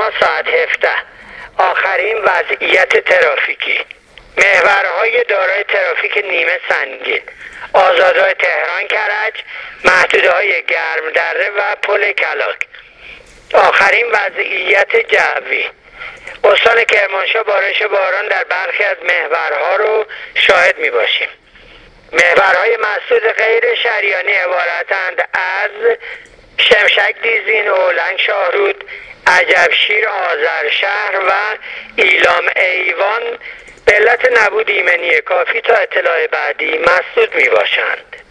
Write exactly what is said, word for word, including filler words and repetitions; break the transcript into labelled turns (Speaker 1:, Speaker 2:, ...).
Speaker 1: ما ساعت هفده. آخرین وضعیت ترافیکی: محورهای دارای ترافیک نیمه سنگین، آزادراه تهران کرج، محدوده‌های گرمدره و پل کلاک. آخرین وضعیت جوی: استان کرمانشاه بارش باران در برخی از محورها رو شاهد می باشیم. محورهای مسدود غیر شریانی عبارتند از شمشک دیزین، اولنگ شاهرود، عجبشیر آذرشهر و ایلام ایوان به علت نبود ایمنی کافی تا اطلاع بعدی مسدود می باشند.